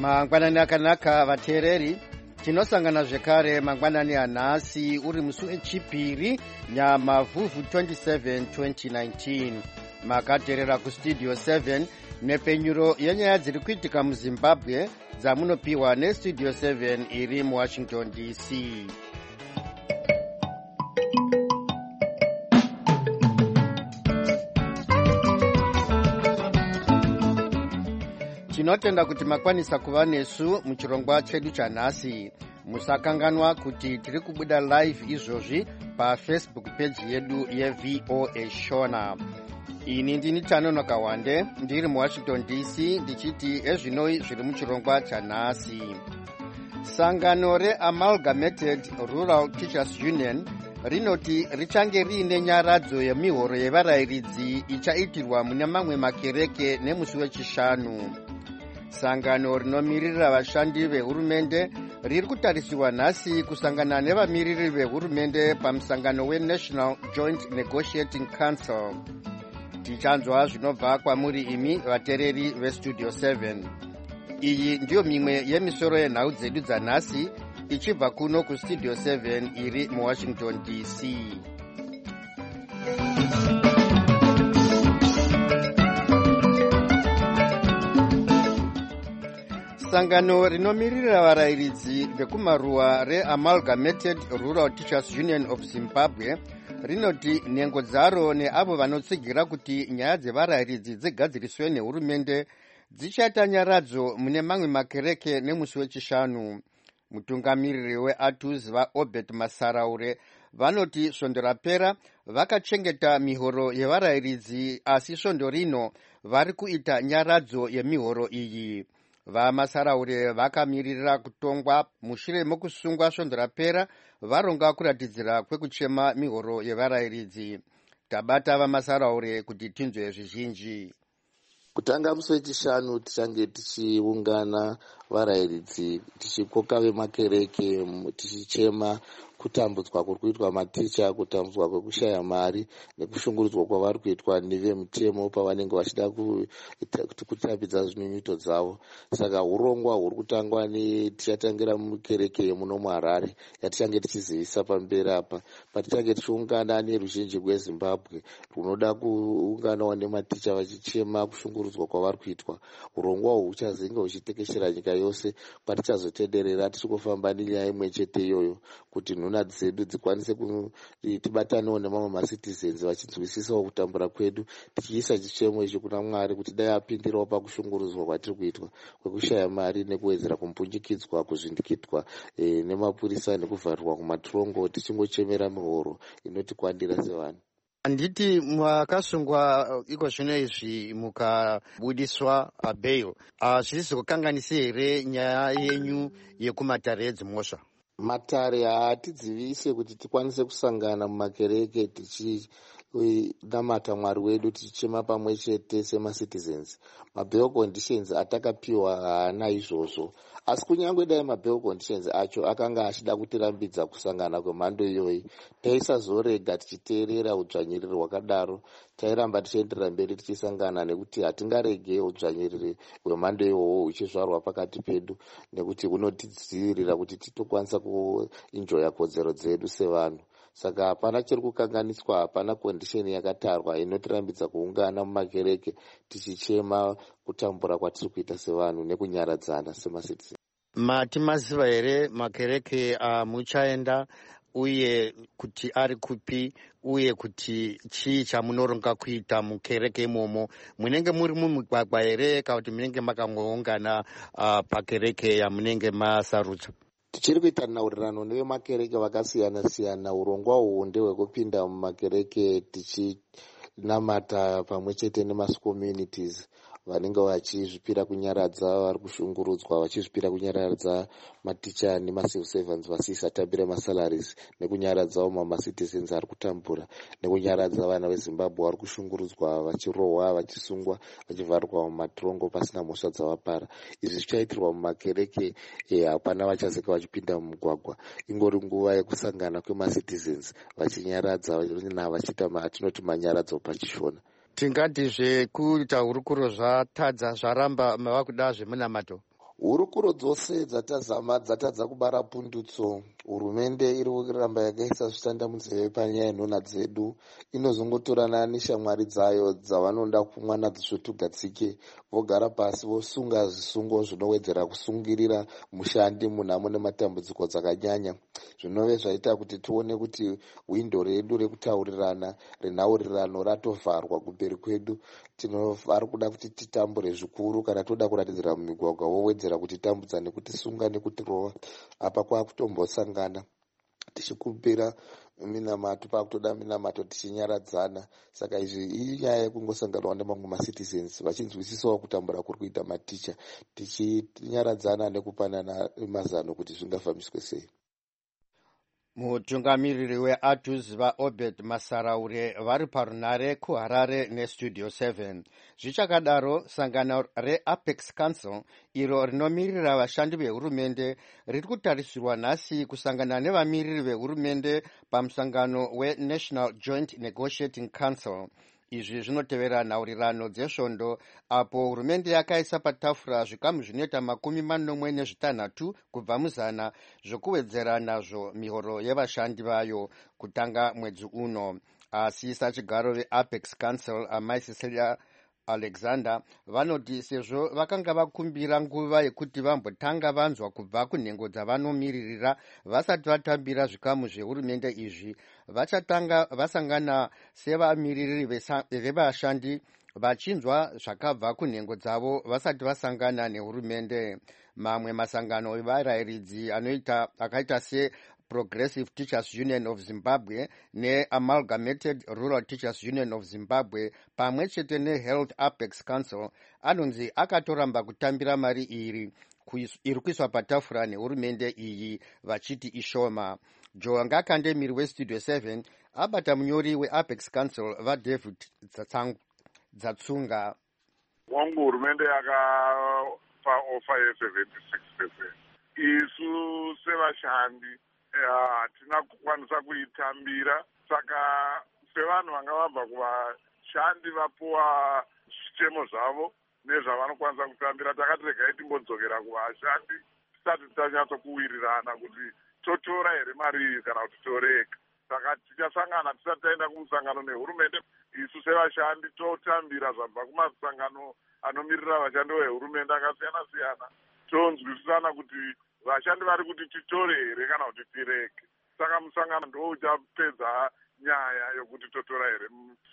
Mangwanani akanaka vateereri, tinosangana zvekare mangwanani anhasi uri musi wechipiri Nyamavhuvhu 27 2019. Makateerera kustudio 7 nepfenyuro yenyaya dziri kuitika muZimbabwe dzamunopiwa nestudio 7 iri muWashington DC. Tinotenda kuti makwanisa kuva nesu muchirongwa chedu chanhasi. Musakanganwa kuti tiri kubuda live izvozvi paFacebook page yedu yeVOA Shona. Ini ndini Tanonoka Wande, ndiri muWashington DC, ndichiti ezvinoi zviri muchirongwa chanhasi. Sangano reAmalgamated Rural Teachers Union rinoti richange riine nyaradzo yemihoro yevarayiridzi ichaitirwa mune mamwe makereke nemusi wechishanu. Sangano rinomirira vashandi vehurumende riri kutarisiwa nhasi kusangana nevamiriri vehurumende pamusangano weNational Joint Negotiating Council. Tichanzwa zvinobva kwamuri imi vateereri vestudio 7. Iyi ndiyo mimwe yemisoro yenhau dzedu dzanhasi ichibva kuno kustudio 7 iri muWashington DC. Sangano rinomirira varayiridzi vekumaruwa reAmalgamated Rural Teachers Union of Zimbabwe rinoti nhengo dzaro neavo vanotsigira kuti nyaya dzevarayiridzi dzigadziriswe nehurumende dzichaita nyaradzo mune mamwe makereke nemusi wechishanu. Mutungamiriri weATUS vaObert Masaraure vanoti svondo rapera vakachengeta mihoro yevarayiridzi, asi svondo rino vari kuita nyaradzo yemihoro iyi. VaMasaraure vakamirira kutongwa mushure mokusungwa svondo rapera varonga kuratidzira kwekuchema mihoro yevarayiridzi. Tabata vaMasaraure kuti tinzwe zvizhinji. Kutanga musi wechishanu tichange tichiungana varayiridzi tichikoka vemakereke tichichema kutambudzwa kuri kuitwa maticha, kutambudzwa kwekushaya mari nekushungurudzwa kwavari kuitwa nevemutemo pavanenge vachida kutambidza zvinyunyuto dzavo. Saka urongwa huri kutangwa tichatangira mukereke yemuno muHarare yatichange tichizivisa pamberi apa patichange tichiungana neruzhinji rweZimbabwe runoda kuunganawo nematicha vachichema kushungurudzwa kwavari kuitwa. Urongwa uhu huchazenge huchitekeshera nyika yose patichazotenderera tichikufamba nenyaya imwe chete iyoyo kuti nhuna dzedu dzikwanise tibatanewo nemamwe macitizens vachinzwisisawo kutambura kwedu, tichiisa chichemo ichi kuna Mwari kuti dai apindirawo pakushungurudzwa kwatiri kuitwa kwekushaya mari nekuwedzera kumpunyikidzwa, kuzvindikitwa nemapurisa nekuvharirwa kumatirongo, tichingochemera mihoro inotikwandira sevanhu. Handiti makasungwa iko zvino izvi mukabudiswa pabail, zvisizi kukanganisa here nyaya yenyu yekumatare edzimhosva? Matare haatidzivise kuti tikwanise kusangana mumakereke tichinamata Mwari wedu tichichema pamwe chete semacitizens. Mabail conditions atakapiwa haana izvozvo, asi kunyange dai mabail conditions acho akanga achida kutirambidza kusangana kwemhando iyoyi, taisazorega tichiteerera udzvanyiriri hwakadaro. Tairamba tichienderera mberi tichisangana nekuti hatingarege udzvanyiriri hwemhando iyoyo huchizvarwa pakati pedu, nekuti hunotidzivirira kuti titokwanisa kuenjoya kodzero dzedu sevanhu. Saka hapana chiri kukanganiswa, hapana condition yakatarwa inotirambidza kuungana mumakereke tichichema kutambura kwatiri kuita sevanhu nekunyaradzana semacitizens. Mati maziva here makereke muchaenda uye kuti ari kupi, uye kuti chii chamunoronga kuita mukereke imomo? Munenge muri mumigwagwa here kana kuti munenge makangoungana pakereke yamunenge masarudza? Tichiri kuita nhaurirano nevemakereke vakasiyana siyana. Urongwa uhu ndehwekupinda mumakereke tichinamata pamwe chete nemascommunities vanenge vachizvipira kunyaradza vari kushungurudzwa, vachizvipira kunyaradza maticha nemacivil servants vasisatambira masalaries, nekunyaradzawo mamacitizens ari kutambura, nekunyaradza vana veZimbabwe vari kushungurudzwa, vachirohwa, vachisungwa, vachivharirwa mumatirongo pasina mhosva dzavapara. Izvi zvichaitirwa mumakereke, hapana vachazenge vachipinda mumugwagwa. Ingori nguva yekusangana kwemacitizens vachinyaradza vachiita atinoti manyaradzo pachishona. Tingatizve kuita hurukuro zvatadza zvaramba mava kuda zvemunamato? hurukuro dzose dzatadza kubara pundutso, hurumende iri kuramba yakaisa zvitanda munzeve panyaya yenhona dzedu. Inozongotorana neshamwari dzayo dzavanoda kumwa nadzo svotugatsike, vogara pasi vosunga zvisungo zvinowedzera kusungirira mushandi munhamo nematambudziko dzakanyanya, zvinove zvaita kuti tione kuti windo redu rekutaurirana renhaurirano ratovharwa kumberi kwedu. Vari kuda kuti titambure zvikuru kana toda kuratidzira mumigwagwa wowedzera kutitambudza nekutisunga nekutirova. Apa kwakutombosangana tichikumbira minamato, pakutoda minamato tichinyaradzana. Saka izvi inyaya yekungosanganwa nemamwe macitizens vachinzwisisawo kutambura kuri kuita maticha, tichinyaradzana nekupanana mazano kuti zvingafambiswe sei. Mutungamiriri weATUS vaObed Masaraure vari parunare kuHarare neStudio 7. Zvichakadaro, sangano reApex Council iro rinomirira vashandi vehurumende riri kutarisirwa nhasi kusangana nevamiriri vehurumende pamusangano weNational Joint Negotiating Council. Izvi zvinotevera nhaurirano dzesvondo apo hurumende yakaisa patafura zvikamu zvinoita 46 kubva muzana zvokuwedzera nazvo mihoro yevashandi vayo kutanga mwedzi uno. Asi sachigaro veApex Council amai Cecilia Alexander vanoti sezvo vakanga vakumbira nguva yekuti vambotanga vanzwa kubva kunhengo dzavanomiririra vasati vatambira zvikamu zvehurumende izvi, vachatanga vasangana sevamiririri vevashandi vachinzwa zvakabva kunhengo dzavo vasati vasangana nehurumende. Mamwe masangano evarayiridzi akaita Progressive Teachers Union of Zimbabwe neAmalgamated Rural Teachers Union of Zimbabwe pamwe chete neHealth Apex Council anonzi akatoramba kutambira mari iri kuiswa patafura nehurumende iyi vachiti ishoma. Joe Ngakandemiri weStudio 7 abata munyori weApex Council vaDavid Dzatsunga. Wangu hurumende yakapa ofa ye76%. Isu sevashandi hatina kukwanisa kuitambira, saka sevanhu vanga vabva kuvashandi vapuwa zvitemo zvavo nezvavanokwanisa kutambira, takati regai timbodzokera kuvashandi tisati tanyatsokuwirirana kuti totora here mari iyi kana kuti torega. Saka tichasangana tisati taenda kumusangano nehurumende, isu sevashandi totambira zvabva kumasangano anomirira vashandi vehurumende akasiyana siyana, tonzwisisana kuti vashandi vari kuti titore here kana kuti tirege. Saka musangano ndo uchapedza nyaya yokuti totora here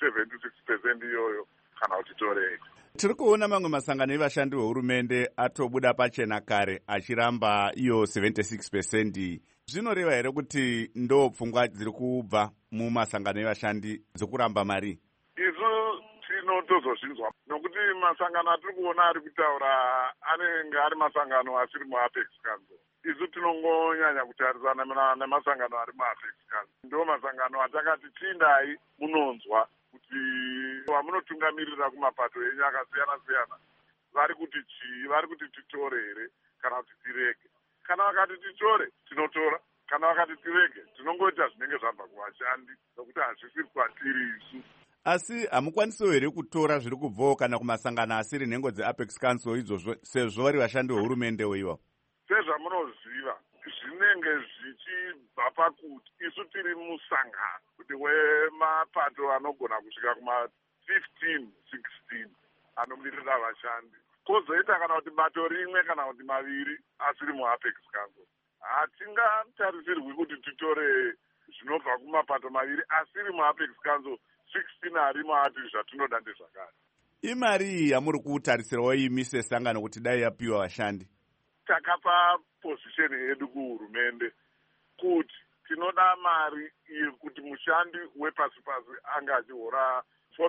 76% iyoyo kana kuti torege. Tiri kuona mamwe masangano evashandi vehurumende atobuda pachena kare achiramba iyo 76%. Zvinoreva here kuti ndo pfungwa dziri kubva mumasangano evashandi dzokuramba mari? Isu tinotozozvinzwa nokuti masangano atiri kuona ari kutaura anenge ari masangano asiri muApex Council. Isu tinongonyanya kutarisana nemasangano ari muApex Council. Ndo masangano atakati tindai munonzwa kuti vamunotungamirira kumapato enyu akasiyana siyana vari kuti chii, vari kuti titore here kana kuti tirege. Kana vakati titore tinotora, kana vakati tirege tinongoita zvinenge zvabva kuvashandi nokuti hazvisiri kwatiri isu. Asi hamukwanisiwo here kutora zviri kubvawo kana kumasangano asiri nhengo dzeApex Council izvozvo sezvo vari vashandi vehurumende weiwa? Sezvamunoziva zvinenge zvichibva pakuti isu tiri musangano kuti wemapato anogona kusvika kuma15-16 anomirira vashandi, kozoita kana kuti bato rimwe kana kuti maviri asiri muApex Council. Hatingatarisirwi kuti titore zvinobva kumapato maviri asiri muApex Council 16 arimo ati zvatinoda ndezvakare. Imari iyi yamuri kutarisirawo imi sesangano kuti dai yapiwa vashandi? Takapa position yedu kuhurumende kuti tinoda mari yekuti mushandi wepasi pasi anga achihora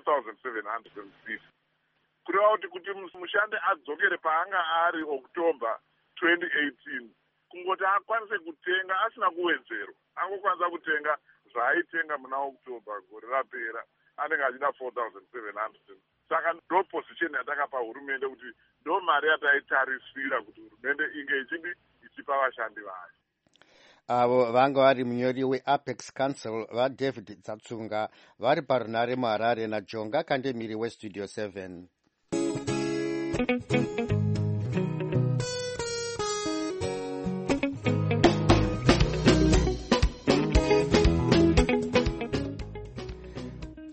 4,750 kureva kuti mushandi adzokere paanga ari October 2018 kungoti akwanise kutenga asina kuwedzerwa, angokwanisa kutenga zvaaitenga muna October gore rapera, anenge achida 4,700. Saka ndo position yatakapa hurumende kuti ndo mari yataitarisira kuti hurumende inge ichipa vashandi vayo. Avo vanga vari munyori weApex Council vaDavid Dzatsunga vari parunare muHarare naJonga Kandemiri weStudio 7.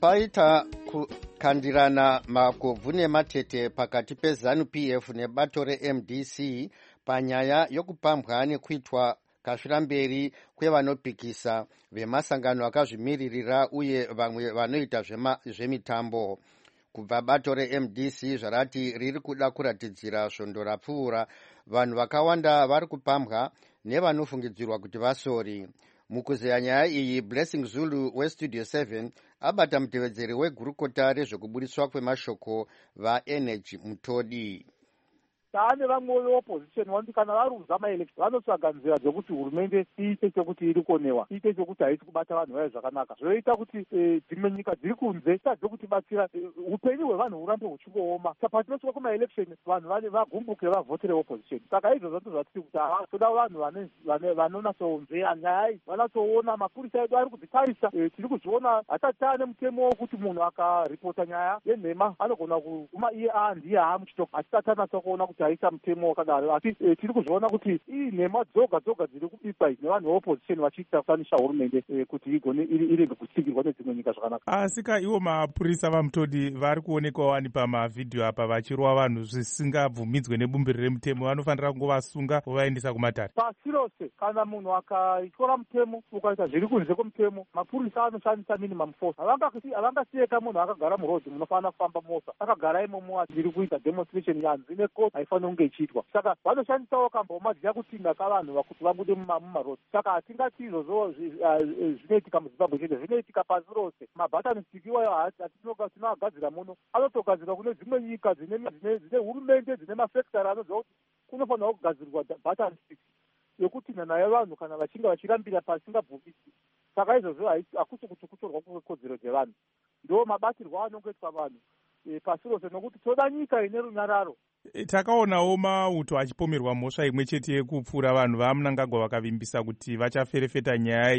paita kukandirana makobvu nematete pakati peZANU-PF nebato reMDC panyaya yokupambwa nekuitwa kashiramberi kwevanopikisa vemasangano akazvimiririra uye vamwe vanoita zvemitambo. Kubva bato reMDC zvarati riri kuda kuratidzira svondo rapfuura, vanhu vakawanda vari kupambwa nevanofungidzirwa kuti vasori. Mukuzeya nyaya iyi, Blessing Zulu weStudio 7 abata mutevedzeri wegurukota rezvekubudiswa kwemashoko vaEnergy Mutodi. taane vamwe veopposition vanoti kana varuza maelection vanotsvaga nzira dzekuti hurumende iite sekuti iri kuonewa, iite sekuti haisi kubata vanhu vayo zvakanaka, zvoita kuti dzimwe nyika dziri kunze tadze kutibatsira upenyu hwevanhu hurambe huchingooma. Saka patinosvika kumaelection vanhu vagumbuke vavhotere opposition. Saka izvozvo ndozvatiri kuti toda vanhu vanonatsonzveya nyaya iyi, vanatsoona mapurisa edu ari kudzitarisa. Tiri kuzviona hatati taane mutemo wokuti munhu akaripota nyaya yenhema anogona kuma iye ndiye muchitoko, asi tatanatsa kuona kuti haisa mutemo wakadaro. Asi tiri kuzviona kuti nhema dzoga dziri kubikwa nevanhu veopposition vachiita kusanisha hurumende kuti igone irege kutsigirwa nedzimwe nyika zvakanaka. Asika ivo mapurisa vaMutodi vari kuonekwawo ani pamavhidhiyo apa vachirwa vanhu zvisingabvumidzwe nebumbiro remutemo, vanofanira kungovasunga vovaendesa kumatare. Pasi rose kana munhu akaitora mutemo ukaita zviri kunze kwemutemo, mapurisa anoshandisa minimum force. Havangasiyeka munhu akagara murodhi munofanira kufamba mota akagara imomo achiri kuita demonstration yanzi nekoti haifaniri kunge ichiitwa. Saka vanoshandisawo kamboma dziya kutinga kavanhu kuti vabude mumarodhi. Saka hatingati izvozvo zvinoitika muZimbabwe chete, zvinoitika pasi rose. Mabhatani iwayo tinoagadzira muno anotogadzirwa kune dzimwe nyika dzine hurumende dzine mafekitari anoziva kuti kunofanira kugadzirwa bhatani yekuti nhana yevanhu kana vachinge vachirambira pasingabvumisi. Saka izvozvo hakusi kuti kutorwa kwekodzero dzevanhu, ndo mabatirwo anongoitwa vanhu pasi rose, nokuti toda nyika ine runyararo. Takaonawo mauto achipomerwa mhosva imwe chete yekupfura vanhu vaMnangagwa vakavimbisa kuti vachaferefeta nyaya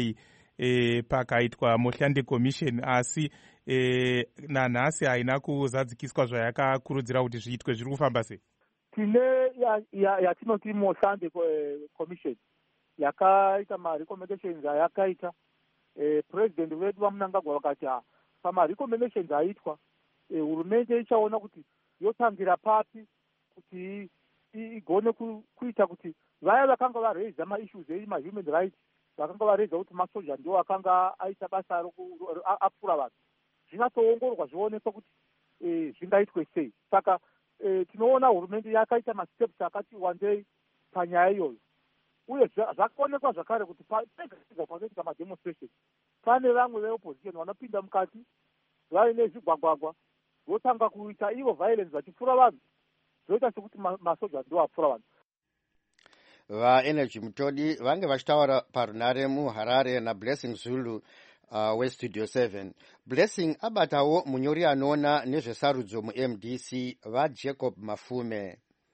iyi pakaitwa Mohlande Commission, asi nanhasi haina kuzadzikiswa zvayakakurudzira kuti zviitwe. Zviri kufamba sei? Tine yatinoti Mohlande Commission yakaita marecommendations ayakaita. President wedu vaMnangagwa vakati pamarecommendations aitwa hurumende ichaona kuti yotangira papi kuti igone kuita kuti vaya vakanga varaiza maissues ema-human rights, vakanga varaiza kuti masoja ndo akanga aita basa apfura vanhu, zvinatsoongororwa zvionekwa kuti zvingaitwe sei. Saka tinoona hurumende yakaita masteps akati wandei panyaya iyoyo, uye zvakaonekwa zvakare kuti pega panoitika mademonstration pane vamwe veopposition vanopinda mukati vaine zvigwagwagwa votanga kuita ivo violence vachipfura vanhu, zvoita sekuti masoja ndo apfura vanhu. VaEnergy Mutodi vange vachitaura parunare muHarare naBlessing Zulu weStudio 7. Blessing abatawo munyori anoona nezvesarudzo muMDC vaJacob Mafume.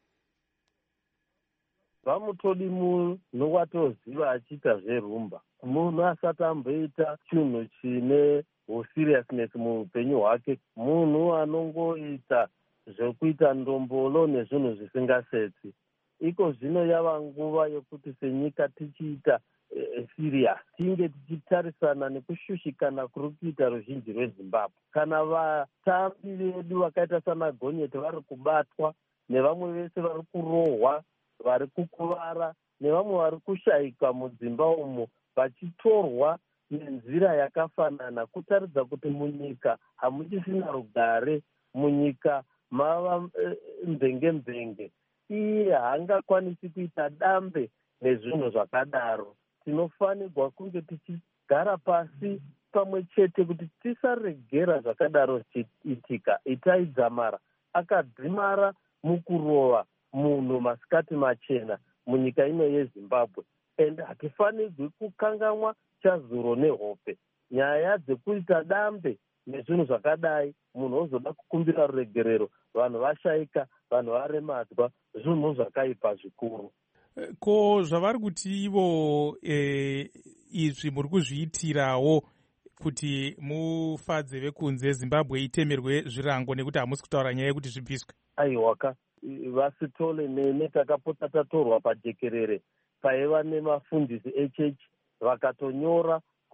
VaMutodi munhu watoziva achiita zverumba, munhu asati amboita chinhu chine seriousness muupenyu hwake, munhu anongoita zvekuita ndombolo nezvinhu zvisingasetsi. Iko zvino yava nguva yokuti senyika tichiita serious, tinge tichitarisana nekushushikana kuri kuita ruzhinji rweZimbabwe. Kana vatambi vedu vakaita sana Gonyeti vari kubatwa, nevamwe vese vari kurohwa, vari kukuvara, nevamwe vari kushayika mudzimba umo vachitorwa nenzira yakafanana, kutaridza kuti munyika hamuchisina rugare, munyika mava mvenge. Iye haangakwanisi kuita dambe nezvinhu zvakadaro. Tinofanirwa kunge tichigara pasi pamwe chete kuti tisaregera zvakadaro zvichiitika. Itai Dzamara akadzimara mukurova munhu masikati machena munyika ino yeZimbabwe, ende hatifanirwi kukanganwa Chazuro neHope. Nyaya dzekuita dambe nezvinhu zvakadai, munhu ozoda kukumbira ruregerero, vanhu vashayika, vanhu varemadzwa, zvinhu zvakaipa zvikuru. Ko zvavari kuti ivo izvi muri kuzviitirawo kuti mufadze vekunze Zimbabwe itemerwe zvirango nekuti hamusi kutaura nyaya yekuti zvibviswe? Aiwaka Vasitole nene takapota tatorwa pajekerere paiva nemafundisi echechi vakatonyora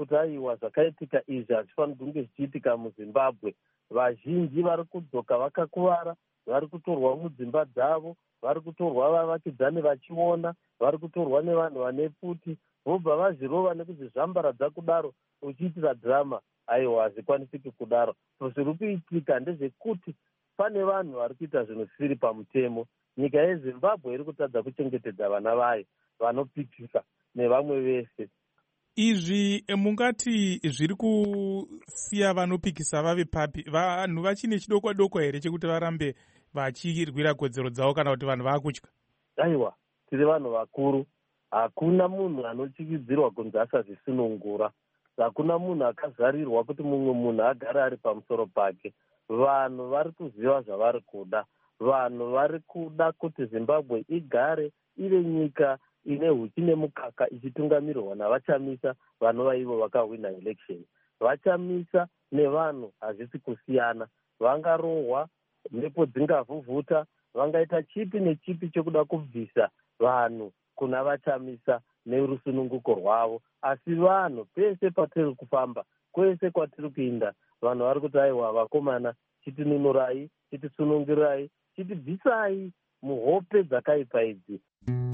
kuti aiwa zvakaitika izvi hazvifaniri kunge zvichiitika muzimbabwe. Vazhinji vari kudzoka vakakuvara, vari kutorwa mudzimba dzavo, vari kutorwa vavakidzani vachiona, vari kutorwa nevanhu vane pfuti, vobva vazvirova nekuzvizvambaradza kudaro uchiitira dhirama. Aiwa, hazvikwanisiki kudaro. Zviri kuitika ndezvekuti pane vanhu vari kuita zvinhu zvisiri pamutemo. Nyika yezimbabwe iri kutadza kuchengetedza vana vayo vanopikisa nevamwe vese. Izvi mungati zviri kusiya vanopikisa vave papi? Vanhu vachine chidoko doko here chekuti varambe vachirwira kodzero dzavo kana kuti vanhu vaakutya? Aiwa, tiri vanhu vakuru. Hakuna munhu anochikidzirwa kunzi asazvisunungura. Hakuna munhu akazarirwa kuti mumwe munhu agare ari pamusoro pake. Vanhu vari kuziva zvavari kuda. Vanhu vari kuda kuti Zimbabwe igare iri nyika ine huchi nemukaka ichitungamirwa navachamisa vanova ivo vakahwina election. Vachamisa nevanhu hazvisi kusiyana. Vangarohwa, mhepo dzingavhuvhuta, vangaita chipi nechipi chokuda kubvisa vanhu kuna vachamisa nerusununguko rwavo. Asi vanhu pese patiri kufamba, kwese kwatiri kuinda, vanhu vari kuti aiwa vakomana, chitinunurai, chitisunungirai, chitibvisai muhope dzakaipa idzi.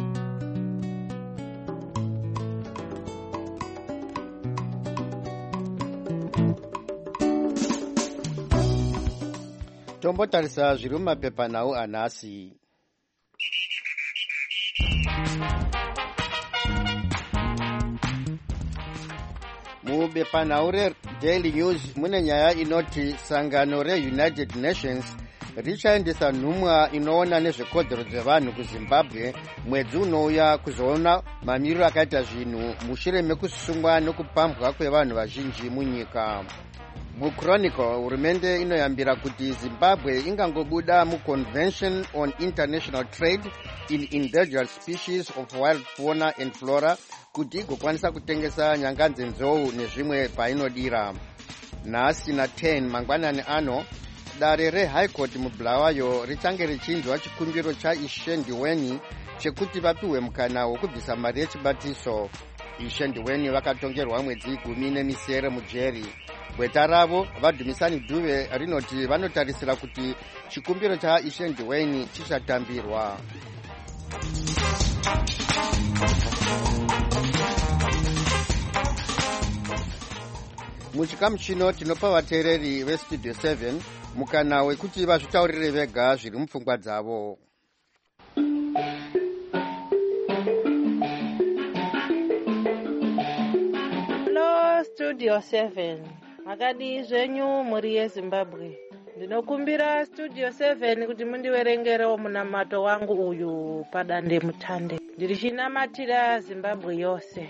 Tombotarisa zviri mumapepanhau anhasi. Mubepanhau reDaily News mune nyaya inoti sangano reUnited Nations richaendesa nhumwa inoona nezvekodzero dzevanhu kuZimbabwe mwedzi unouya kuzoona mamiriro akaita zvinhu mushure mekusungwa nekupambwa kwevanhu vazhinji munyika. MuChronicle, hurumende inoyambira kuti Zimbabwe ingangobuda muConvention on International Trade in Endangered Species of Wild Fauna and Flora kuti igokwanisa kutengesa nyanganze nzou nezvimwe painodira. Nhasi na 10 mangwanani ano, dare reHigh Court muBulawayo richange richinzwa chikumbiro chaIshendiweni chekuti vapiwe mukana wokubvisa mari yechibatiso. Ishendiweni vakatongerwa mwedzi 17 mujeri. Gweta ravo Vadhumisani Dube rinoti vanotarisira kuti chikumbiro chaIshendiweni chichatambirwa. Muchikamu chino tinopa vateereri veStudio 7 mukana wekuti vazvitaurire vega zviri mupfungwa dzavo. Hello Studio 7. Makadi zvenyu muri yeZimbabwe. Ndinokumbira Studio 7 kuti mundiverengerewo munamato wangu uyu padande mutande. Ndirishinamatira Zimbabwe yose.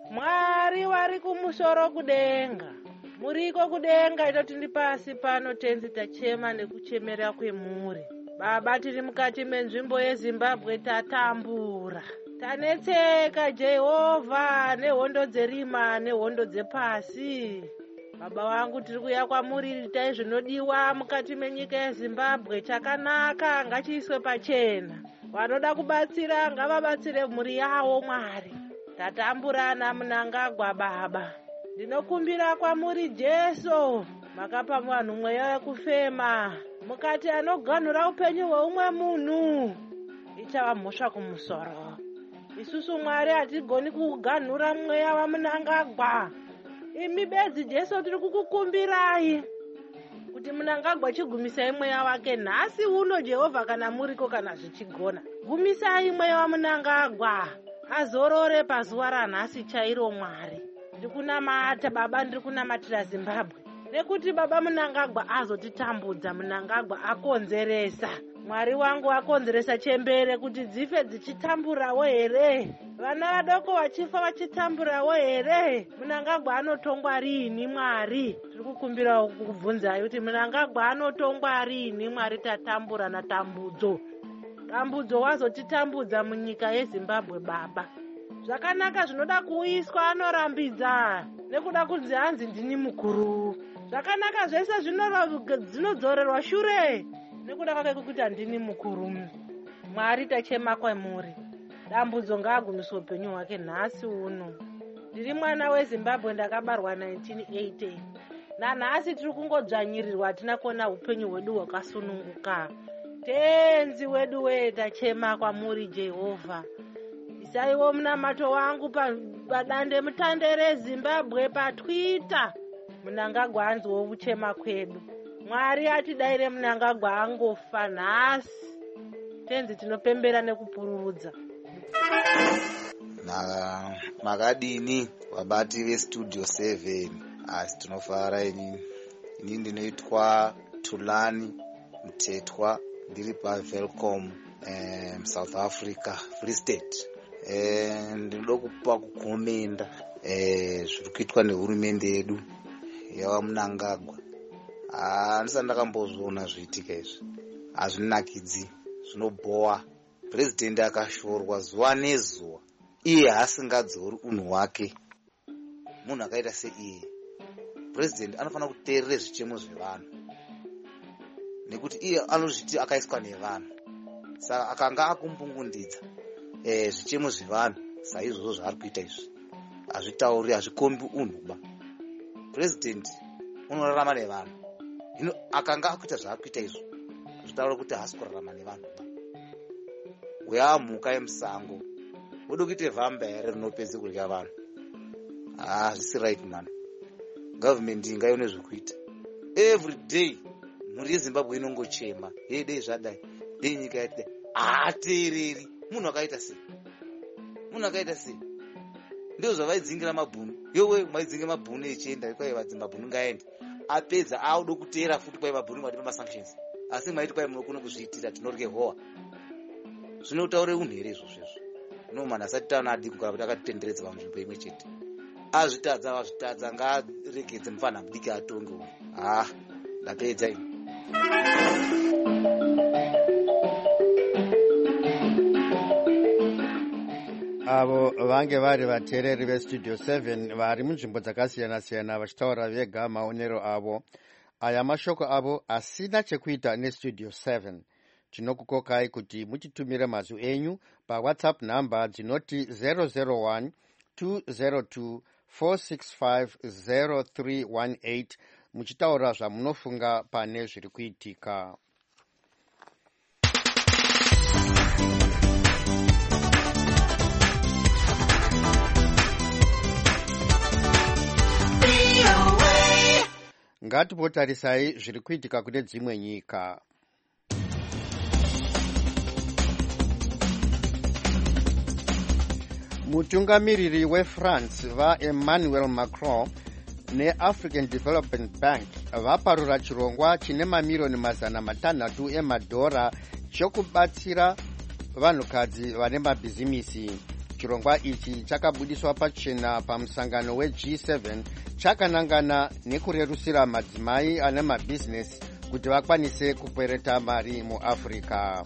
Mwari wari kumusoro kudenga. Muriko kudenga itoti ndi pasi pano tenzi tachema nekuchemera kwemuri. Baba tiri mukati menzvimbo yeZimbabwe tatambura. Tanetseka Jehovha nehondo dzerima nehondo dzepasi. Baba wangu tiri kuya kwamuri itai zvinodiwa mukati menyika yeZimbabwe. Chakanaka ngachiiswe pachena. Vanoda kubatsira ngavabatsire mhuri yawo Mwari. Tatamburana Mnangagwa Baba. Ndinokumbira kwamuri Jesu. Makapa vanhu mweya wekufema. Mukati anoganhura upenyu hweumwe munhu. Ichava mhosva kumusoro. Isusu Mwari hatigoni kuganhura mweya waMnangagwa. Imi bedzi Jesu tiri kukukumbirai kuti Mnangagwa chigumisai mweya wake nhasi uno Jehovha kana muriko kana zvichigona. Gumisai mweya waMnangagwa azorore pazuva ranhasi chairo Mwari. Ndikunamata Baba, ndikunamatira Zimbabwe nekuti Baba Mnangagwa azotitambudza. Mnangagwa akonzeresa. Mwari wangu akonzeresa chembere kuti dzife dzichitamburawo here. Vana vadoko vachifa vachitamburawo here. Mnangagwa anotongwa rini Mwari? Tiri kukumbira kukubvunzai kuti Mnangagwa anotongwa rini Mwari? Tatambura natambudzo. Tambudzo wazotitambudza munyika yeZimbabwe Baba. Zvakanaka zvinoda kuiswa anorambidza nekuda kunzi hanzi ndini mukuru. Zvakanaka zvese zvinodzorerwa shure nekuda kwake kuti handini mukuru. Mwari tachema kwamuri. Dambudzo ngaagumise upenyu hwake nhasi uno. Ndiri ndiri mwana weZimbabwe, ndakabarwa 1980. Nanhasi tiri kungodzvanyirirwa, hatina kuona upenyu hwedu hwakasununguka. Tenzi wedu tachema kwamuri Jehovha. Isaiwo munamato wangu padande mutande reZimbabwe paTwitter. Munangagwa anziwo kuchema kwedu. Mwari atidaire Munangagwa angofa nhasi. Tenzi tinopembera nekupururudza. Makadini vabati vestudio 7. Asi tinofara inini ndinoitwa Tulani Mtetwa, ndiri paVelcom South Africa, Free State. Ndinoda kupa kukomenda zviri kuitwa nehurumende yedu yavaMunangagwa. Ndisati ndakambozviona zviitika izvi, hazvinakidzi, zvinobhowa. Purezidendi akashorwa zuva nezuva, iye haasingadzori unhu hwake. Munhu akaita seiye, purezidendi anofanira kuteerera zvichemo zvevanhu, nekuti iye anozviti akaiswa nevanhu. Saka akanga akumbungundidza zvichemo zvevanhu, saizvozvo zvaari kuita izvi hazvitauri, hazvikombi unhu ba. Purezidendi unorarama nevanhu, hino akanga akuita zvaari kuita izvi zvitaura kuti haasi kurarama nevanhu ba. Uyamhuka yemusango, uda kuite vhamba here rinopedze kudya vanhu? Zvisi right man. Government ingaione zvekuita. Every day mhuri yeZimbabwe inongochema, hei dei zvadai, dei nyika yati dai. Haateereri. Munhu akaita sei? Ndio zvavaidzingira mabhunu. Yowe maidzinge mabhunu echienda, kwai mabhunu ngaende. Apedza audo kuteera futi kwai mabhunu madipa masanctions. Asi maiti kwai munokona kuzviitira, tinorye hoa. Zvinotaure unhu here izvozvo? No man, asati taona adi kugara kuti akatitenderedza panzvimbo imwe chete. Azvitadza ngaaregedze mufana mudiki atonge uyu. Ndapedza ini. Avo vange vari vateereri vestudio 7 vari munzvimbo dzakasiyana-siyana vachitaura vega maonero avo. Aya mashoko avo asina chekuita nestudio 7. Tinokukokai kuti mutitumire mazwi enyu paWhatsApp namba dzinoti 001 202 465 0318 muchitaura zvamunofunga pane zviri kuitika. Ngatipotarisai zviri kuitika kune dzimwe nyika. Mutungamiriri weFrance vaEmmanuel Macron neAfrican Development Bank vaparura chirongwa chine mamirioni 600 emadhora chokubatsira vanhukadzi vane mabhizimisi. Chirongwa ichi chakabudiswa pachena pamusangano weG7 chakanangana nekurerusira madzimai ane mabhizinesi kuti vakwanise kukwereta mari muAfrica.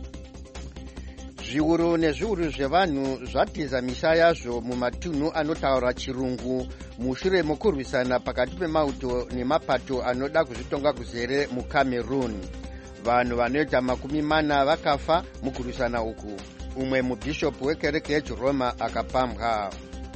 Zviuru nezviuru zvevanhu zvatiza misha yazvo mumatunhu anotaura chirungu mushure mokurwisana pakati pemauto nemapato anoda kuzvitonga kuzere muCameroon. Vanhu vanoita 40 vakafa mukurwisana uku. Umwe mubhishopu wekereke yeChiroma akapambwa.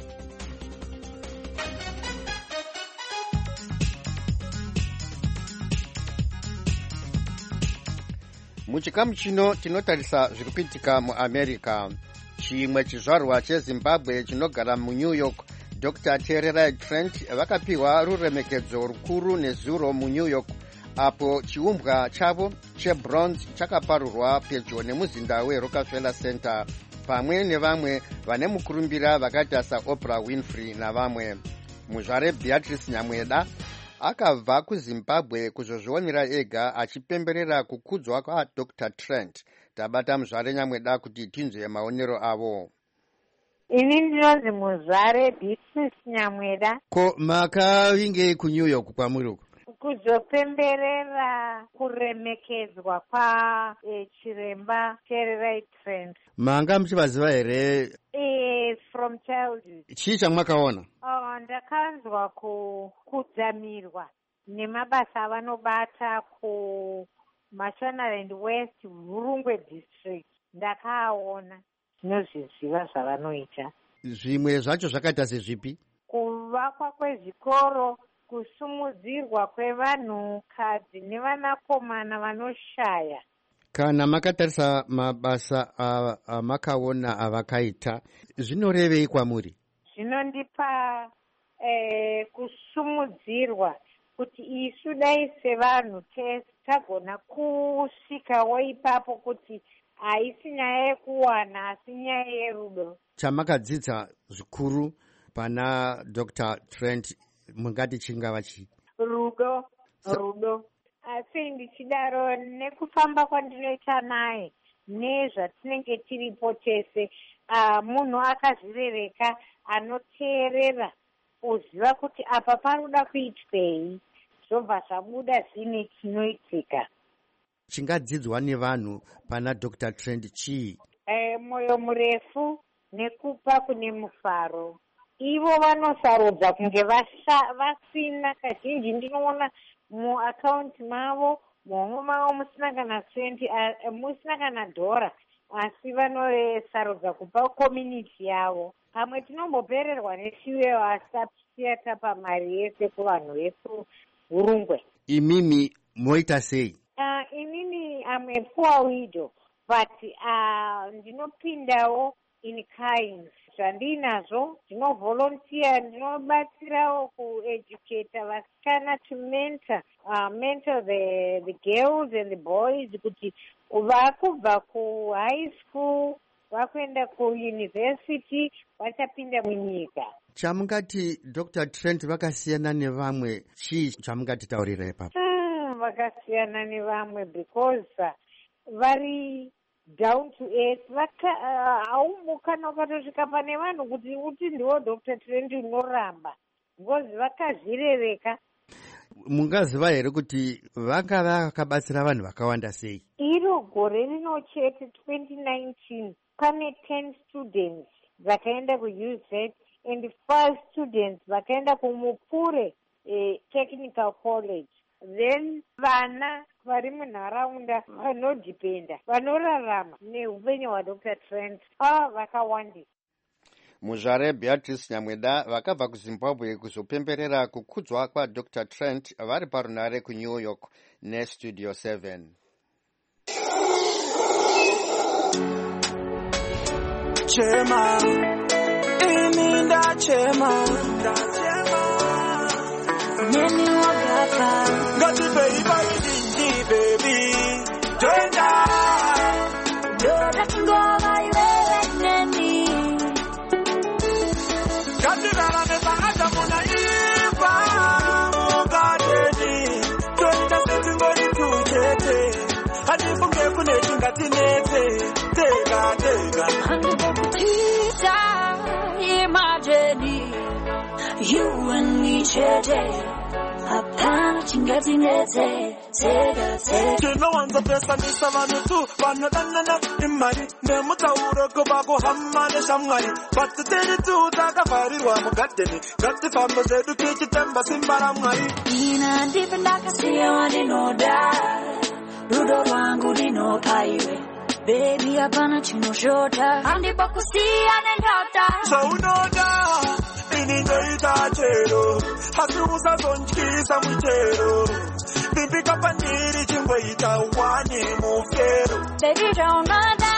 Muchikamu chino tinotarisa zviri kuitika muAmerica. Chimwe chizvarwa cheZimbabwe chinogara muNew York, Dr. Tererai Trent vakapiwa ruremekedzo rukuru nezuro muNew York apo chiumbwa chavo chebronze chakaparurwa pedyo nemuzinda weRockefeller Center pamwe nevamwe vane mukurumbira vakaita saOprah Winfrey navamwe. Muzvare Beatrice Nyamweda akabva kuZimbabwe kuzozvionera ega achipemberera kukudzwa kwaDr. Trent. Tabata muzvare Nyamweda kuti tinzwe maonero avo. Ini ndinonzi muzvare Beatrice Nyamweda. Ko makavinge kuNew York kwamuri uku? Kuzopemberera kuremekedzwa chiremba Tererai Trent. Manga muchivaziva here? From childhood. Chii chamwakaona? Ndakanzwa kudzamirwa nemabasa avanobata kuMashonaland West, Hurungwe District. Ndakaona, ndinozviziva zvavanoita. Zvimwe zvacho zvakaita sezvipi? kuvakwa kwezvikoro, kusumudzirwa kwevanhukadzi nevanakomana vanoshaya. Kana makatarisa mabasa amakaona avakaita, zvinorevei kwamuri? Zvinondipa kusumudzirwa kuti isu dai sevanhu tagona kusvikawo ipapo kuti haisi nyaya yekuwana asi nyaya yerudo. Chamakadzidza zvikuru pana Dr. Trent mungati chingava chii? Rudo. Asi ndichidaro nekufamba kwandinoita naye nezvatinenge tiripo tese, munhu akazvirereka anoteerera uziva kuti apa paroda kuitwei, zvobva zvabuda zvine chinoitika. Chingadzidzwa nevanhu pana Dr. Trent chii? Mwoyo murefu nekupa kune mufaro. Ivo vanosarudza kunge vasina. Kazhinji ndinoona muakaunti mavo momwe mavo musina kana 20, musina kana $1, asi vanosarudza kupa community yavo. Pamwe tinombopererwa nechiwewo asi tapa mari yese kuvanhu vesu Hurungwe. Imimi moita sei? Inini am a poor widow, but ndinopindawo in kind. Zvandinazvo ndinovolunteer, ndinobatsirawo kueducate vasikana, to mentor the girls and the boys kuti vakubva ku high school vakuenda kuuniversity vachapinda munyika. Chamungati Dr. Trent vakasiyana nevamwe, chii chamungati taurira ipapo? Vakasiyana nevamwe because vari down to earth. Haumukana ukatosvika pane vanhu kuti uti ndiwo Dr. Trent unoramba, because vakazvirereka. Mungaziva here kuti vanga vakabatsira vanhu vakawanda sei? Iro gore rino chete 2019 pane 10 students vakaenda kuUZ and 5 students vakaenda kuMupure Technical College. Then vana vari munharaunda vanodhipenda, vanorarama neupenyu hwaDr. Trent vakawandisa. Muzvare Beatrice Nyamweda vakabva kuZimbabwe kuzopemberera kukudzwa kwaDr. Trent vari parunare kuNew York neStudio 7. Chema, ininda chema, neni wagapa, gati baby, tenda, doda ngoma iwe neni, gati dara mesa aja muna iba, mugadeni, tenda seti ngori tujete, hadi bunge kune chingati nete, tega. Imagine you and me today. Hapana chingati nete, tega. No one's a person is a man too. Vanadana imari nemutauro kubako hamane shamwari. But the day to takafari wa mugadeni. Gatti fambo zedu kichi temba simbara mwari. Ina ndipenda siya wani no da. Rudo wangu dino paiwe. Baby, hapana chinoshota. Andipo kusiyane nyota. So unoda, inindoita chero. Hasiusa zonchikisa mwichero. Bibi kapaniri chingweita wani mufero. Baby, don't nada.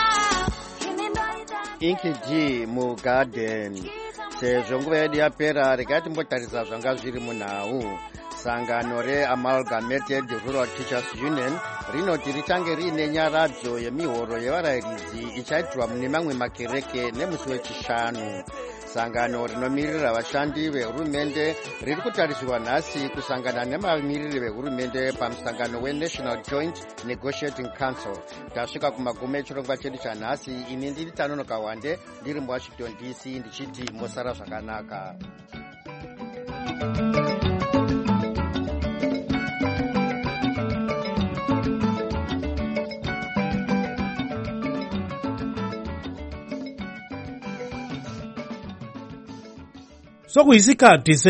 Inki G mu garden. Sezvo nguva yedu yapera, regai timbotarisa zvanga zviri munhau. Sangano reAmalgamated Rural Teachers Union rinoti richange riine nyaradzo yemihoro yevarairidzi ichaitirwa mune mamwe makereke nemusi wechishanu. Sangano rinomirira vashandi vehurumende riri kutarisirwa nhasi kusangana nemamiriri vehurumende pamusangano weNational Joint Negotiating Council. Tasvika kumagumo echirongwa chedu chanhasi. Ini ndiri Tanonoka Wande ndiri muWashington DC ndichiti mosara zvakanaka. Sokuyisikhathi